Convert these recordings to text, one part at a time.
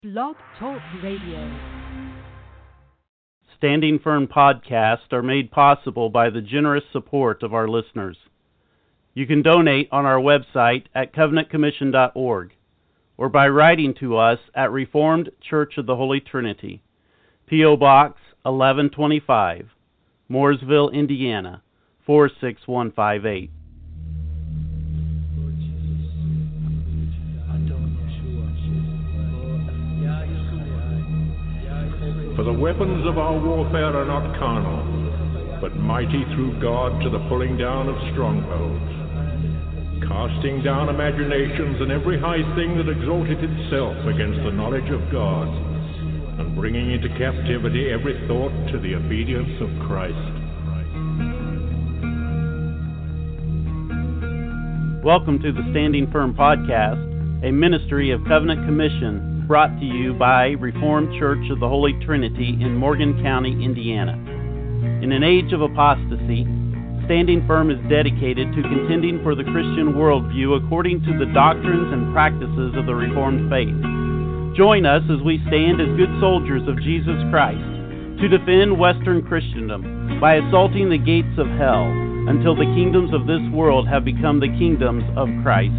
Blog Talk Radio. Standing Firm podcasts are made possible by the generous support of our listeners. You can donate on our website at covenantcommission.org or by writing to us at Reformed Church of the Holy Trinity, P.O. Box 1125, Mooresville, Indiana, 46158. For the weapons of our warfare are not carnal, but mighty through God to the pulling down of strongholds, casting down imaginations and every high thing that exalteth itself against the knowledge of God, and bringing into captivity every thought to the obedience of Christ. Welcome to the Standing Firm podcast, a ministry of Covenant Commission, brought to you by Reformed Church of the Holy Trinity in Morgan County, Indiana. In an age of apostasy, Standing Firm is dedicated to contending for the Christian worldview according to the doctrines and practices of the Reformed faith. Join us as we stand as good soldiers of Jesus Christ to defend Western Christendom by assaulting the gates of hell until the kingdoms of this world have become the kingdoms of Christ.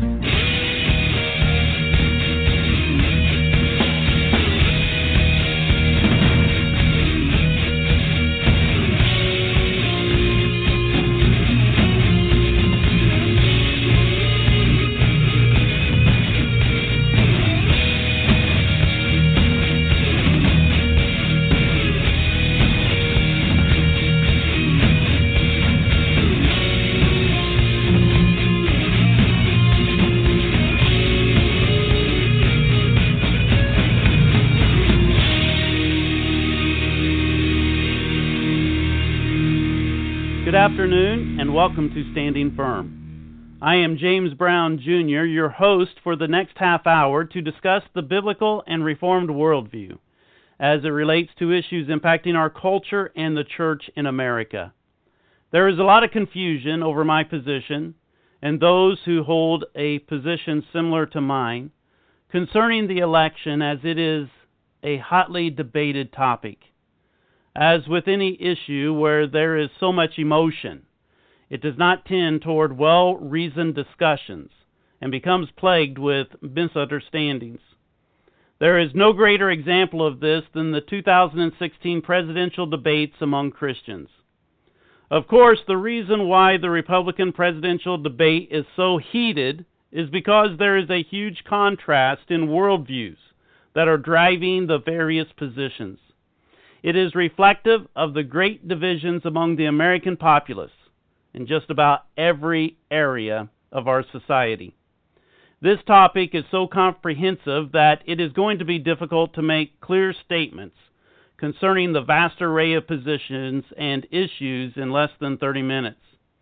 Good afternoon, and welcome to Standing Firm. I am James Brown, Jr., your host for the next half hour to discuss the biblical and Reformed worldview as it relates to issues impacting our culture and the church in America. There is a lot of confusion over my position and those who hold a position similar to mine concerning the election, as it is a hotly debated topic. As with any issue where there is so much emotion, it does not tend toward well-reasoned discussions and becomes plagued with misunderstandings. There is no greater example of this than the 2016 presidential debates among Christians. Of course, the reason why the Republican presidential debate is so heated is because there is a huge contrast in worldviews that are driving the various positions. It is reflective of the great divisions among the American populace in just about every area of our society. This topic is so comprehensive that it is going to be difficult to make clear statements concerning the vast array of positions and issues in less than 30 minutes.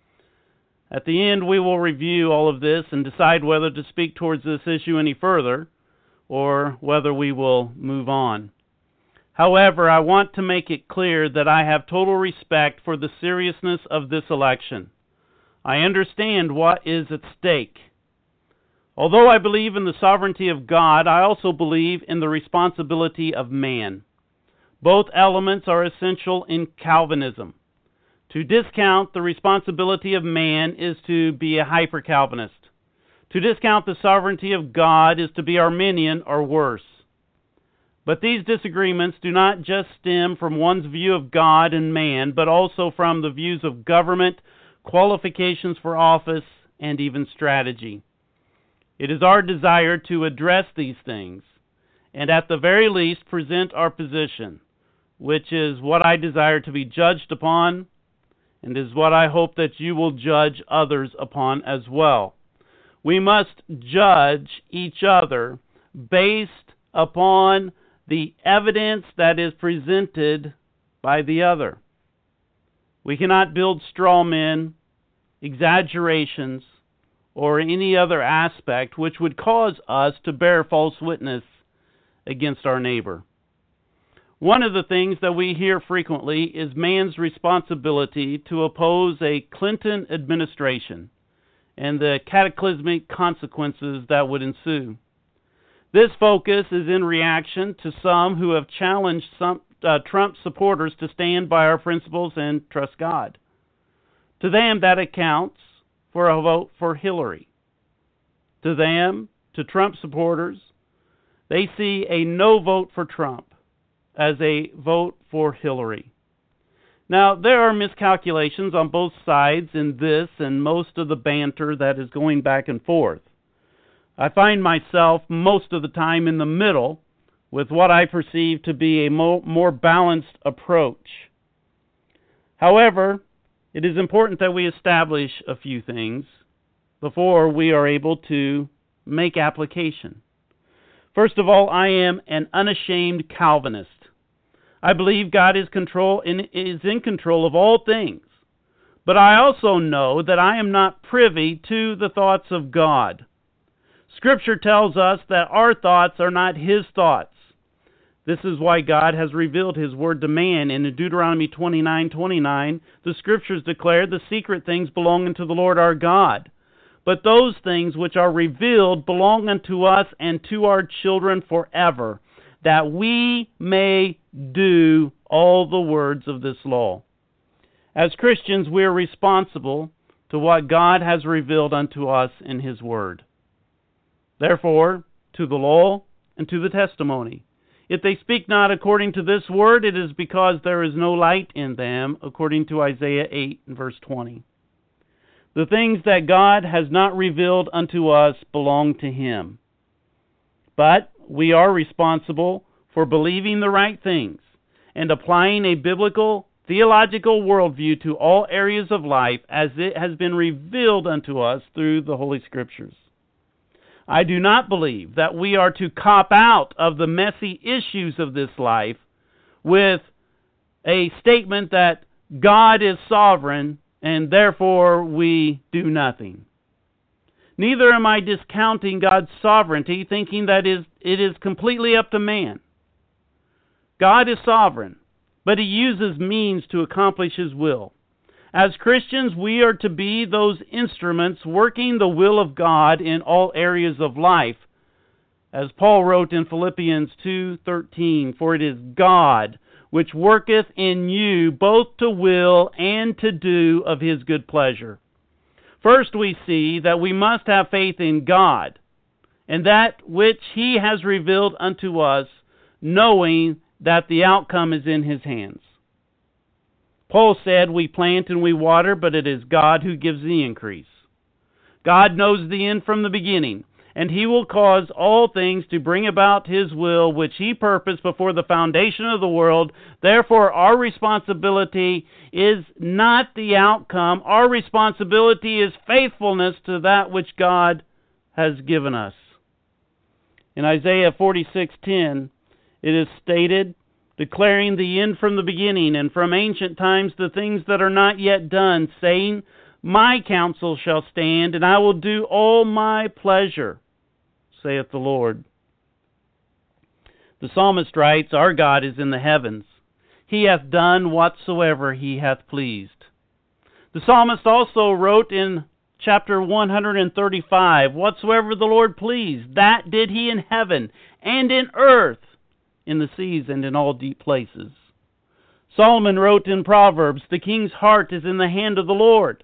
At the end, we will review all of this and decide whether to speak towards this issue any further or whether we will move on. However, I want to make it clear that I have total respect for the seriousness of this election. I understand what is at stake. Although I believe in the sovereignty of God, I also believe in the responsibility of man. Both elements are essential in Calvinism. To discount the responsibility of man is to be a hyper-Calvinist. To discount the sovereignty of God is to be Arminian or worse. But these disagreements do not just stem from one's view of God and man, but also from the views of government, qualifications for office, and even strategy. It is our desire to address these things, and at the very least present our position, which is what I desire to be judged upon, and is what I hope that you will judge others upon as well. We must judge each other based upon the evidence that is presented by the other. We cannot build straw men, exaggerations, or any other aspect which would cause us to bear false witness against our neighbor. One of the things that we hear frequently is man's responsibility to oppose a Clinton administration and the cataclysmic consequences that would ensue. This focus is in reaction to some who have challenged Trump supporters to stand by our principles and trust God. To them, that accounts for a vote for Hillary. To them, to Trump supporters, they see a no vote for Trump as a vote for Hillary. Now, there are miscalculations on both sides in this and most of the banter that is going back and forth. I find myself most of the time in the middle with what I perceive to be a more balanced approach. However, it is important that we establish a few things before we are able to make application. First of all, I am an unashamed Calvinist. I believe God is in control of all things, but I also know that I am not privy to the thoughts of God. Scripture tells us that our thoughts are not His thoughts. This is why God has revealed His word to man. In Deuteronomy 29:29, the Scriptures declare the secret things belong unto the Lord our God. But those things which are revealed belong unto us and to our children forever, that we may do all the words of this law. As Christians, we are responsible to what God has revealed unto us in His word. Therefore, to the law and to the testimony. If they speak not according to this word, it is because there is no light in them, according to Isaiah 8 and verse 20. The things that God has not revealed unto us belong to Him. But we are responsible for believing the right things and applying a biblical, theological worldview to all areas of life as it has been revealed unto us through the Holy Scriptures. I do not believe that we are to cop out of the messy issues of this life with a statement that God is sovereign and therefore we do nothing. Neither am I discounting God's sovereignty, thinking that it is completely up to man. God is sovereign, but He uses means to accomplish His will. As Christians, we are to be those instruments working the will of God in all areas of life. As Paul wrote in Philippians 2:13, "For it is God which worketh in you both to will and to do of His good pleasure." First, we see that we must have faith in God and that which He has revealed unto us, knowing that the outcome is in His hands. Paul said, "We plant and we water, but it is God who gives the increase." God knows the end from the beginning, and He will cause all things to bring about His will, which He purposed before the foundation of the world. Therefore, our responsibility is not the outcome. Our responsibility is faithfulness to that which God has given us. In Isaiah 46:10, it is stated, declaring the end from the beginning, and from ancient times the things that are not yet done, saying, "My counsel shall stand, and I will do all my pleasure, saith the Lord." The psalmist writes, "Our God is in the heavens. He hath done whatsoever He hath pleased." The psalmist also wrote in chapter 135, "Whatsoever the Lord pleased, that did He in heaven and in earth, in the seas and in all deep places." Solomon wrote in Proverbs, "The king's heart is in the hand of the Lord."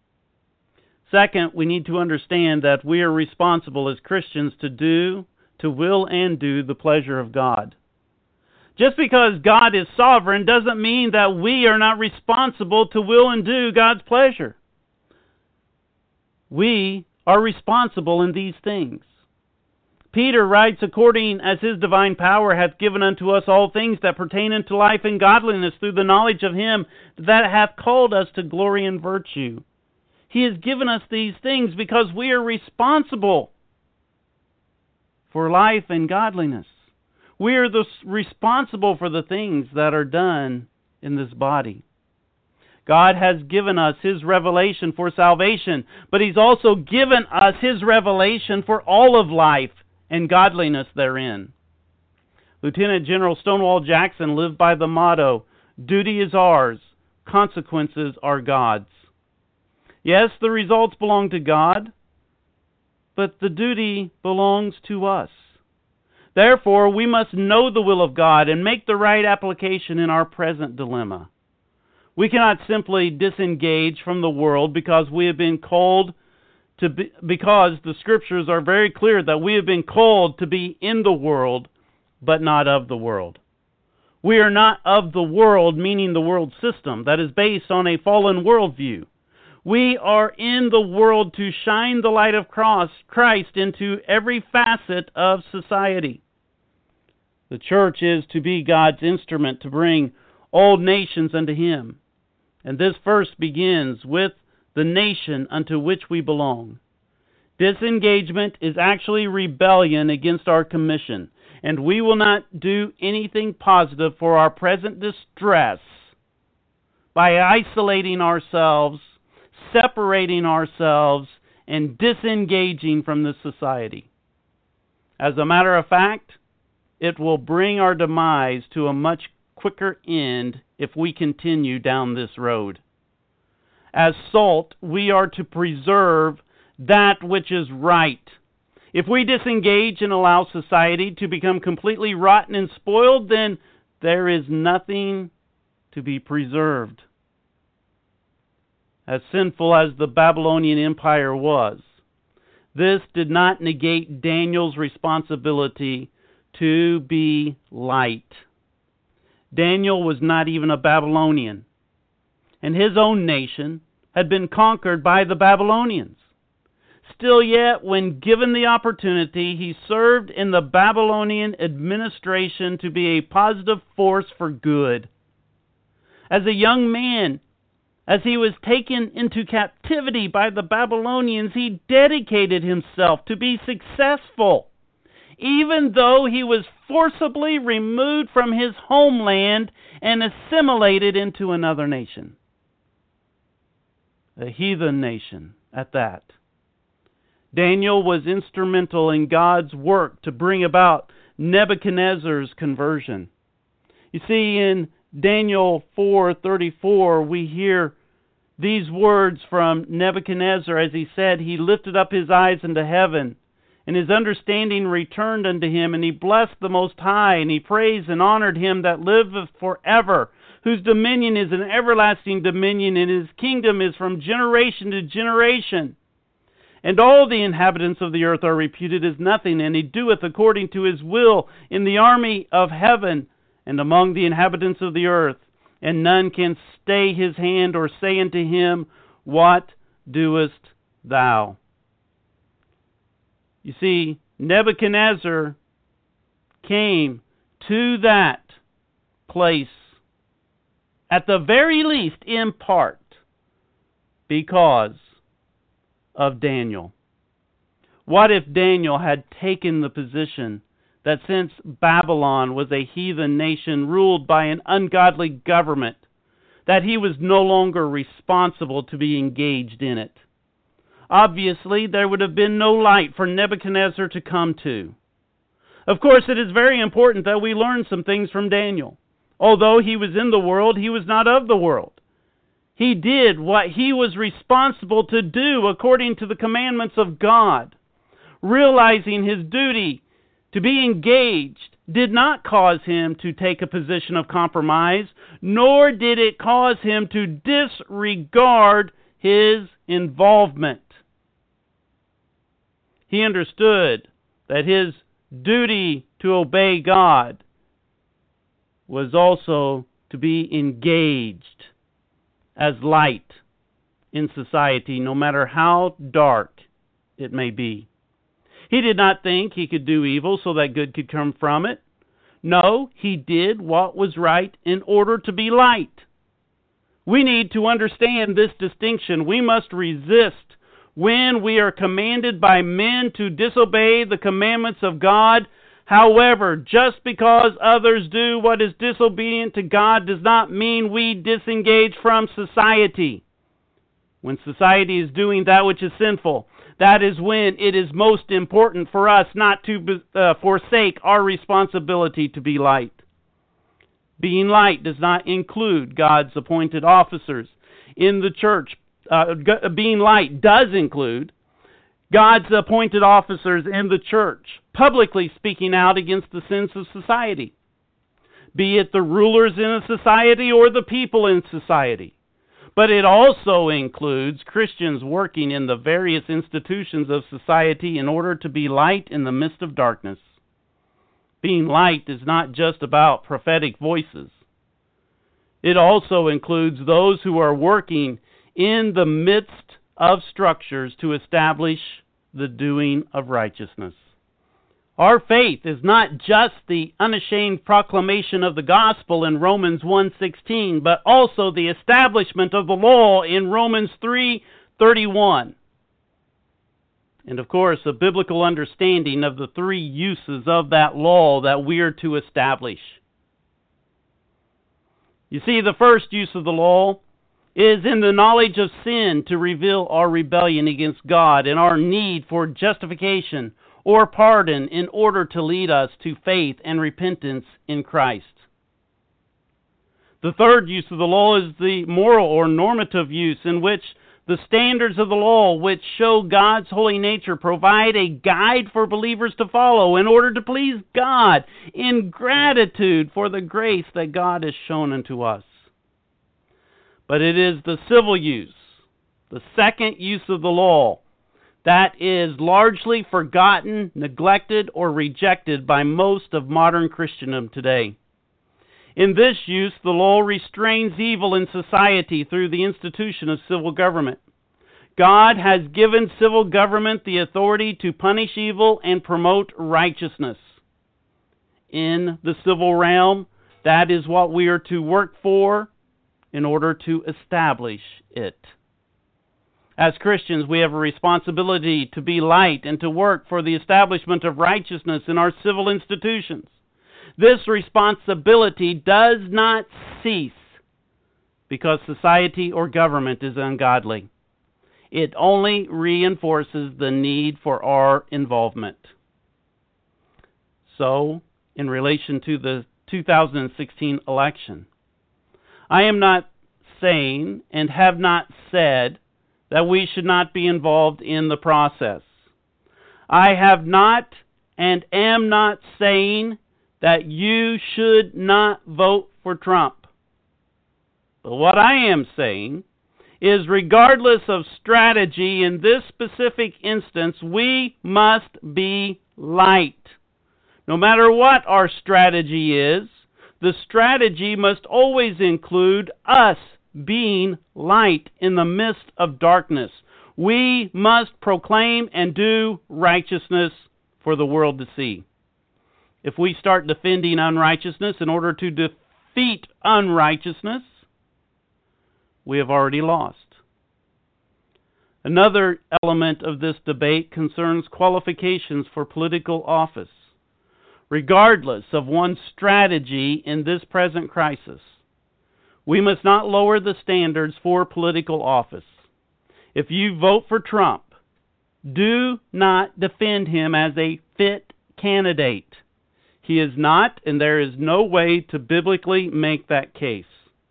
Second, we need to understand that we are responsible as Christians to will and do the pleasure of God. Just because God is sovereign doesn't mean that we are not responsible to will and do God's pleasure. We are responsible in these things. Peter writes, "According as His divine power hath given unto us all things that pertain unto life and godliness, through the knowledge of Him that hath called us to glory and virtue." He has given us these things because we are responsible for life and godliness. We are responsible for the things that are done in this body. God has given us His revelation for salvation, but He's also given us His revelation for all of life and godliness therein. Lieutenant General Stonewall Jackson lived by the motto, "Duty is ours, consequences are God's." Yes, the results belong to God, but the duty belongs to us. Therefore, we must know the will of God and make the right application in our present dilemma. We cannot simply disengage from the world because we have been called to be, because the Scriptures are very clear that we have been called to be in the world, but not of the world. We are not of the world, meaning the world system that is based on a fallen worldview. We are in the world to shine the light of Christ into every facet of society. The church is to be God's instrument to bring all nations unto Him. And this first begins with the nation unto which we belong. Disengagement is actually rebellion against our commission, and we will not do anything positive for our present distress by isolating ourselves, separating ourselves, and disengaging from this society. As a matter of fact, it will bring our demise to a much quicker end if we continue down this road. As salt, we are to preserve that which is right. If we disengage and allow society to become completely rotten and spoiled, then there is nothing to be preserved. As sinful as the Babylonian Empire was, this did not negate Daniel's responsibility to be light. Daniel was not even a Babylonian, and his own nation had been conquered by the Babylonians. Still yet, when given the opportunity, he served in the Babylonian administration to be a positive force for good. As a young man, as he was taken into captivity by the Babylonians, he dedicated himself to be successful, even though he was forcibly removed from his homeland and assimilated into another nation. A heathen nation at that. Daniel was instrumental in God's work to bring about Nebuchadnezzar's conversion. You see, in Daniel 4:34, we hear these words from Nebuchadnezzar as he said, "He lifted up his eyes unto heaven, and his understanding returned unto him, and he blessed the Most High, and he praised and honored him that liveth forever, whose dominion is an everlasting dominion, and his kingdom is from generation to generation. And all the inhabitants of the earth are reputed as nothing, and he doeth according to his will in the army of heaven and among the inhabitants of the earth, and none can stay his hand or say unto him, What doest thou?" You see, Nebuchadnezzar came to that place, at the very least in part, because of Daniel. What if Daniel had taken the position that since Babylon was a heathen nation ruled by an ungodly government, that he was no longer responsible to be engaged in it? Obviously, there would have been no light for Nebuchadnezzar to come to. Of course, it is very important that we learn some things from Daniel. Although he was in the world, he was not of the world. He did what he was responsible to do according to the commandments of God. Realizing his duty to be engaged did not cause him to take a position of compromise, nor did it cause him to disregard his involvement. He understood that his duty to obey God was also to be engaged as light in society, no matter how dark it may be. He did not think he could do evil so that good could come from it. No, he did what was right in order to be light. We need to understand this distinction. We must resist when we are commanded by men to disobey the commandments of God. However, just because others do what is disobedient to God does not mean we disengage from society. When society is doing that which is sinful, that is when it is most important for us not to forsake our responsibility to be light. Being light does not include God's appointed officers in the church. Being light does include God's appointed officers in the church, publicly speaking out against the sins of society, be it the rulers in a society or the people in society. But it also includes Christians working in the various institutions of society in order to be light in the midst of darkness. Being light is not just about prophetic voices. It also includes those who are working in the midst of structures to establish the doing of righteousness. Our faith is not just the unashamed proclamation of the gospel in Romans 1:16, but also the establishment of the law in Romans 3:31. And of course, a biblical understanding of the three uses of that law that we are to establish. You see, the first use of the law is in the knowledge of sin to reveal our rebellion against God and our need for justification or pardon in order to lead us to faith and repentance in Christ. The third use of the law is the moral or normative use, in which the standards of the law, which show God's holy nature, provide a guide for believers to follow in order to please God in gratitude for the grace that God has shown unto us. But it is the civil use, the second use of the law, that is largely forgotten, neglected, or rejected by most of modern Christendom today. In this use, the law restrains evil in society through the institution of civil government. God has given civil government the authority to punish evil and promote righteousness. In the civil realm, that is what we are to work for in order to establish it. As Christians, we have a responsibility to be light and to work for the establishment of righteousness in our civil institutions. This responsibility does not cease because society or government is ungodly. It only reinforces the need for our involvement. So, in relation to the 2016 election, I am not saying and have not said that we should not be involved in the process. I have not and am not saying that you should not vote for Trump. But what I am saying is, regardless of strategy in this specific instance, we must be light. No matter what our strategy is, the strategy must always include us being light in the midst of darkness. We must proclaim and do righteousness for the world to see. If we start defending unrighteousness in order to defeat unrighteousness, we have already lost. Another element of this debate concerns qualifications for political office. Regardless of one's strategy in this present crisis, we must not lower the standards for political office. If you vote for Trump, do not defend him as a fit candidate. He is not, and there is no way to biblically make that case.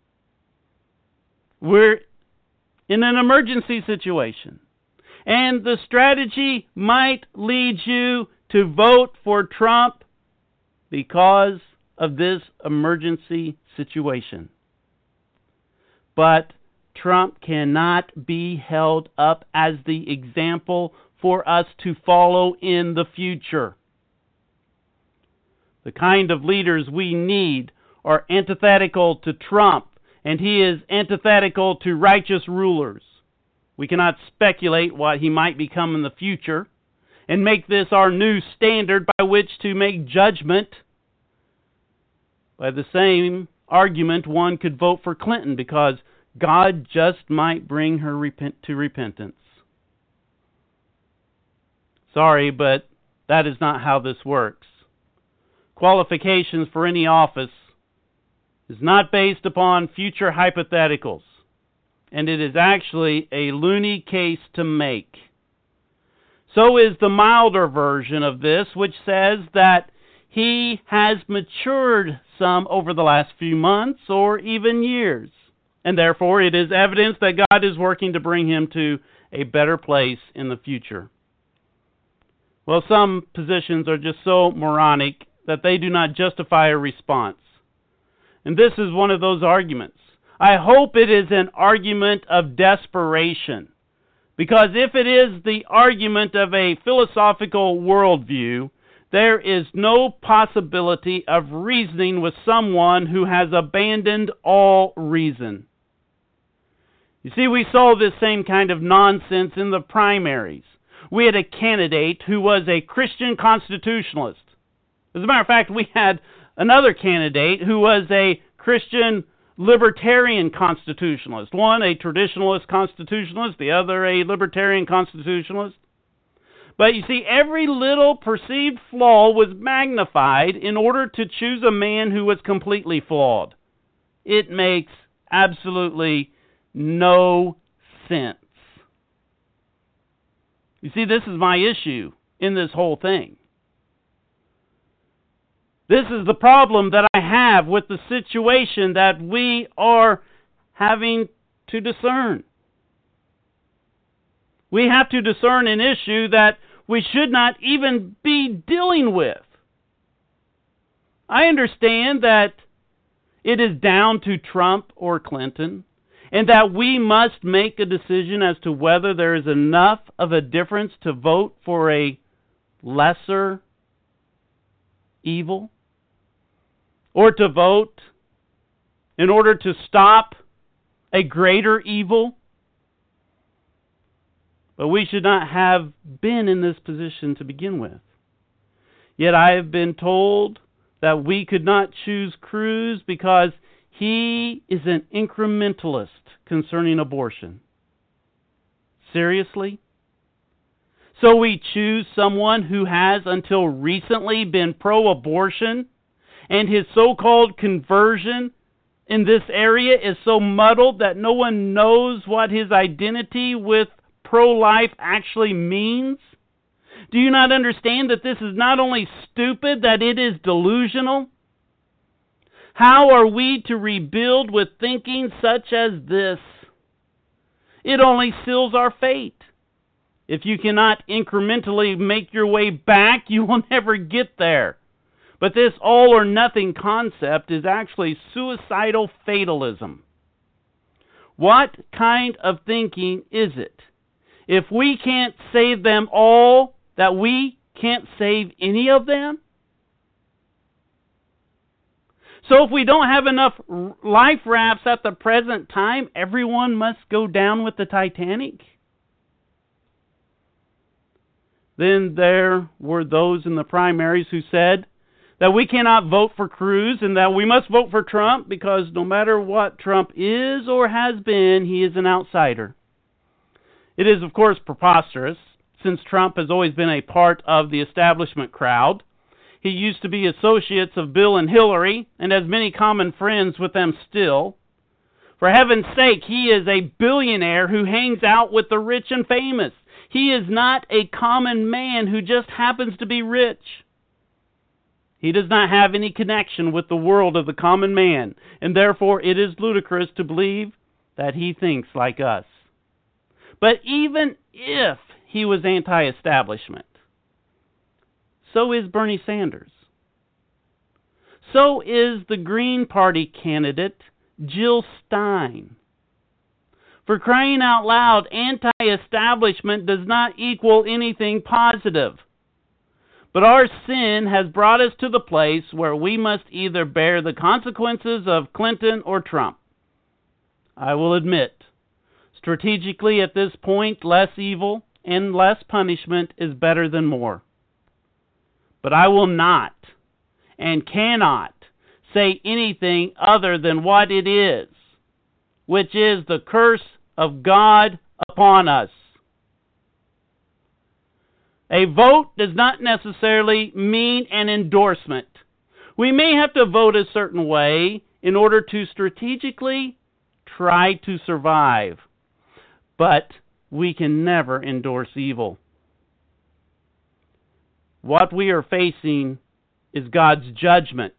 We're in an emergency situation, and the strategy might lead you to vote for Trump because of this emergency situation. But Trump cannot be held up as the example for us to follow in the future. The kind of leaders we need are antithetical to Trump, and he is antithetical to righteous rulers. We cannot speculate what he might become in the future and make this our new standard by which to make judgment. By the same argument, one could vote for Clinton because God just might bring her to repentance. Sorry, but that is not how this works. Qualifications for any office is not based upon future hypotheticals, and it is actually a loony case to make. So is the milder version of this, which says that he has matured some over the last few months or even years, and therefore it is evidence that God is working to bring him to a better place in the future. Well, some positions are just so moronic that they do not justify a response. And this is one of those arguments. I hope it is an argument of desperation, because if it is the argument of a philosophical worldview, there is no possibility of reasoning with someone who has abandoned all reason. You see, we saw this same kind of nonsense in the primaries. We had a candidate who was a Christian constitutionalist. As a matter of fact, we had another candidate who was a Christian libertarian constitutionalist. One, a traditionalist constitutionalist, the other, a libertarian constitutionalist. But you see, every little perceived flaw was magnified in order to choose a man who was completely flawed. It makes absolutely no sense. You see, this is my issue in this whole thing. This is the problem that I have with the situation that we are having to discern. We have to discern an issue that we should not even be dealing with. I understand that it is down to Trump or Clinton, and that we must make a decision as to whether there is enough of a difference to vote for a lesser evil, or to vote in order to stop a greater evil. But we should not have been in this position to begin with. Yet I have been told that we could not choose Cruz because he is an incrementalist concerning abortion. Seriously? So we choose someone who has until recently been pro-abortion, and his so-called conversion in this area is so muddled that no one knows what his identity with pro-life actually means? Do you not understand that this is not only stupid, that it is delusional? How are we to rebuild with thinking such as this? It only seals our fate. If you cannot incrementally make your way back, you will never get there. But this all-or-nothing concept is actually suicidal fatalism. What kind of thinking is it? If we can't save them all, that we can't save any of them? So if we don't have enough life rafts at the present time, everyone must go down with the Titanic? Then there were those in the primaries who said that we cannot vote for Cruz and that we must vote for Trump because no matter what Trump is or has been, he is an outsider. It is, of course, preposterous, since Trump has always been a part of the establishment crowd. He used to be associates of Bill and Hillary and has many common friends with them still. For heaven's sake, he is a billionaire who hangs out with the rich and famous. He is not a common man who just happens to be rich. He does not have any connection with the world of the common man, and therefore it is ludicrous to believe that he thinks like us. But even if he was anti-establishment, so is Bernie Sanders. So is the Green Party candidate, Jill Stein. For crying out loud, anti-establishment does not equal anything positive. But our sin has brought us to the place where we must either bear the consequences of Clinton or Trump. I will admit, strategically at this point, less evil and less punishment is better than more. But I will not and cannot say anything other than what it is, which is the curse of God upon us. A vote does not necessarily mean an endorsement. We may have to vote a certain way in order to strategically try to survive, but we can never endorse evil. What we are facing is God's judgment.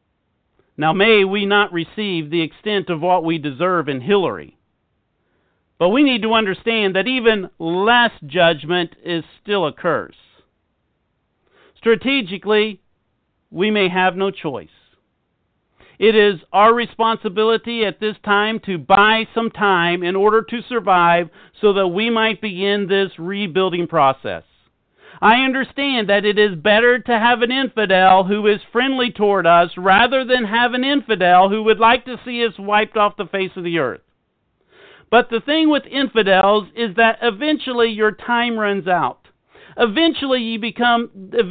Now, may we not receive the extent of what we deserve in Hillary, But we need to understand that even less judgment is still a curse. Strategically, we may have no choice. It is our responsibility at this time to buy some time in order to survive so that we might begin this rebuilding process. I understand that it is better to have an infidel who is friendly toward us rather than have an infidel who would like to see us wiped off the face of the earth. But the thing with infidels is that eventually your time runs out. Eventually you become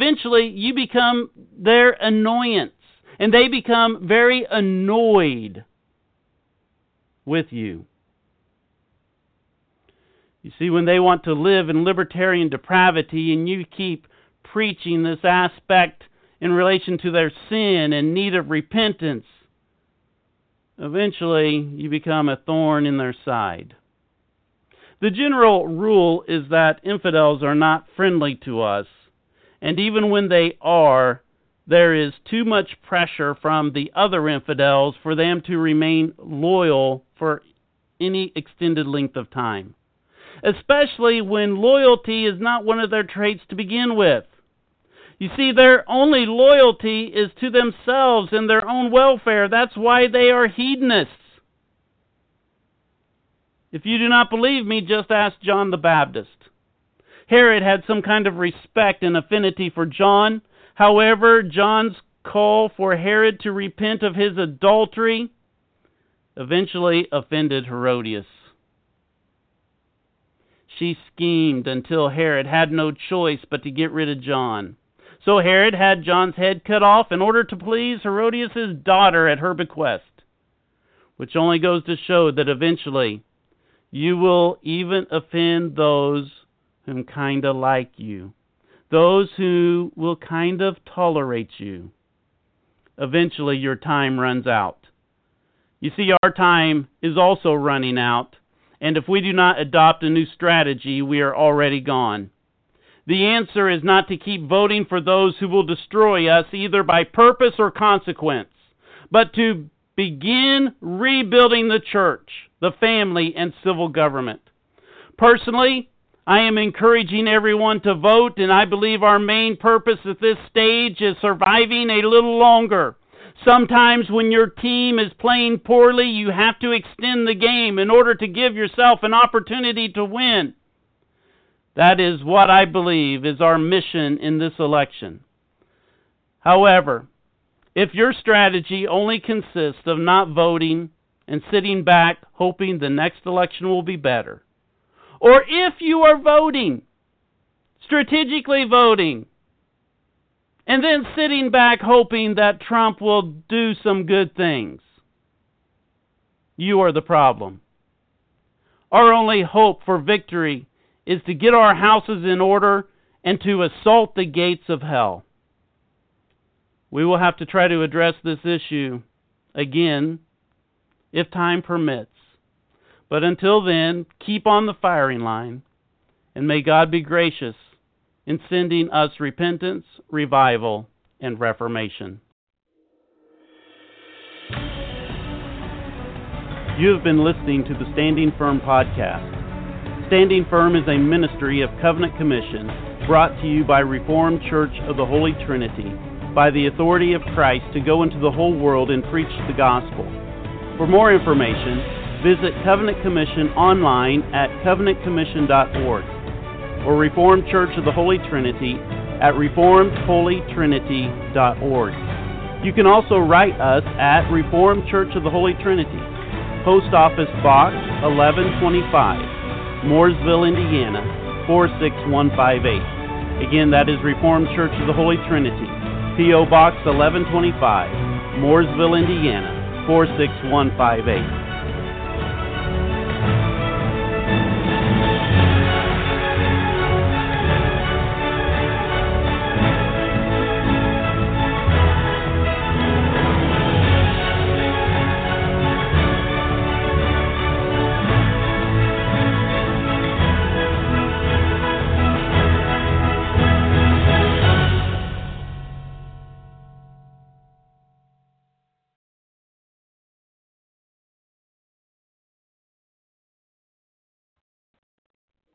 their annoyance, and they become very annoyed with you. You see, when they want to live in libertarian depravity and you keep preaching this aspect in relation to their sin and need of repentance, eventually you become a thorn in their side. The general rule is that infidels are not friendly to us, and even when they are, there is too much pressure from the other infidels for them to remain loyal for any extended length of time, especially when loyalty is not one of their traits to begin with. You see, their only loyalty is to themselves and their own welfare. That's why they are hedonists. If you do not believe me, just ask John the Baptist. Herod had some kind of respect and affinity for John. However, John's call for Herod to repent of his adultery eventually offended Herodias. She schemed until Herod had no choice but to get rid of John. So Herod had John's head cut off in order to please Herodias' daughter at her bequest, which only goes to show that eventually you will even offend those whom kind of like you, those who will kind of tolerate you. Eventually your time runs out. You see, our time is also running out, and if we do not adopt a new strategy, we are already gone. The answer is not to keep voting for those who will destroy us either by purpose or consequence, but to begin rebuilding the church, the family, and civil government. Personally, I am encouraging everyone to vote, and I believe our main purpose at this stage is surviving a little longer. Sometimes when your team is playing poorly, you have to extend the game in order to give yourself an opportunity to win. That is what I believe is our mission in this election. However, if your strategy only consists of not voting and sitting back hoping the next election will be better, or if you are voting, strategically voting, and then sitting back hoping that Trump will do some good things, you are the problem. Our only hope for victory is to get our houses in order and to assault the gates of hell. We will have to try to address this issue again if time permits. But until then, keep on the firing line, and may God be gracious in sending us repentance, revival, and reformation. You have been listening to the Standing Firm podcast. Standing Firm is a ministry of Covenant Commission brought to you by Reformed Church of the Holy Trinity by the authority of Christ to go into the whole world and preach the gospel. For more information, visit Covenant Commission online at covenantcommission.org or Reformed Church of the Holy Trinity at reformedholytrinity.org. You can also write us at Reformed Church of the Holy Trinity, Post Office Box 1125, Mooresville, Indiana 46158. Again, that is Reformed Church of the Holy Trinity, P.O. Box 1125, Mooresville, Indiana 46158.